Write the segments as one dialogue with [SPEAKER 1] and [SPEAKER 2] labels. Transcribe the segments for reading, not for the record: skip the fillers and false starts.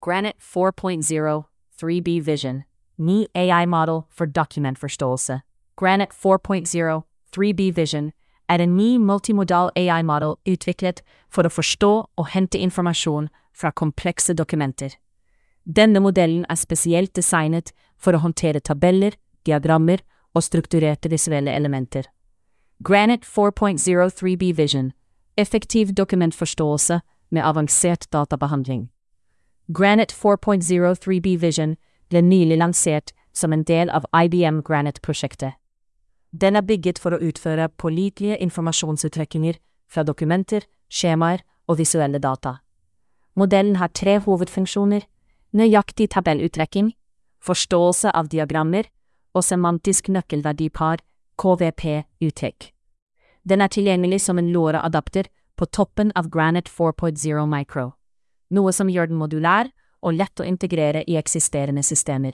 [SPEAKER 1] Granite 4.0 3B Vision, ny AI-modell for dokumentforståelse. Granite 4.0 3B Vision en ny multimodal AI-modell utviklet for å forstå og hente informasjon fra komplekse dokumenter. Denne modellen spesielt designet for å håndtere tabeller, diagrammer og strukturerte visuelle elementer. Granite 4.0 3B Vision, effektiv dokumentforståelse med avansert databehandling. Granite 4.0 3B Vision ble nylig lansert som en del av IBM Granite-prosjektet. Den bygget for å utføre pålitelige informasjonsuttrekkinger fra dokumenter, skjemaer og visuelle data. Modellen har 3 hovedfunksjoner: nøyaktig tabelluttrekking, forståelse av diagrammer og semantisk nøkkelverdipar, KVP-uttrykk. Den tilgjengelig som en LoRa-adapter på toppen av Granite 4.0 Micro, noe som gjør den modulær og lett å integrere i eksisterende systemer.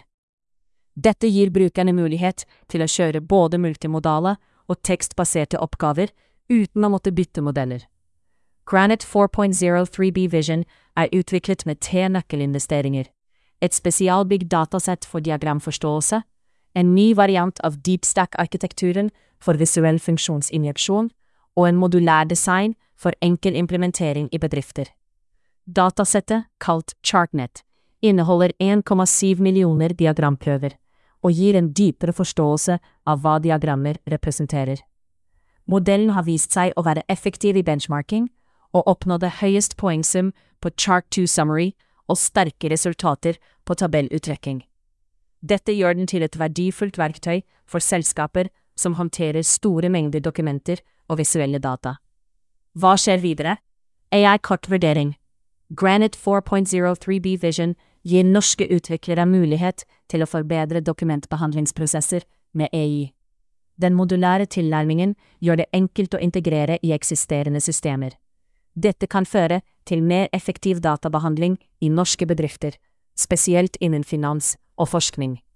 [SPEAKER 1] Dette gir brukerne mulighet til å kjøre både multimodale og tekstbaserte oppgaver uten å måtte bytte modeller. Granite 4.0 3B Vision utviklet med 3 nøkkelinvesteringer: et spesialbygd datasett for diagramforståelse, en ny variant av DeepStack-arkitekturen for visuell funksjonsinjeksjon, og en modulær design for enkel implementering i bedrifter. Datasettet, kalt ChartNet, inneholder 1,7 millioner diagramprøver og gir en dypere forståelse av hva diagrammer representerer. Modellen har vist seg å være effektiv i benchmarking og oppnådde høyest poengsum på Chart2 Summary og sterke resultater på tabelluttrekking. Dette gjør den til et verdifullt verktøy for selskaper som håndterer store mengder dokumenter og visuelle data. Hva skjer videre? AI-kort vurdering. Granite 4.0 3B Vision gir norske utviklere mulighet til å forbedre dokumentbehandlingsprosesser med AI. Den modulære tilnærmingen gjør det enkelt å integrere i eksisterende systemer. Dette kan føre til mer effektiv databehandling i norske bedrifter, spesielt innen finans og forskning.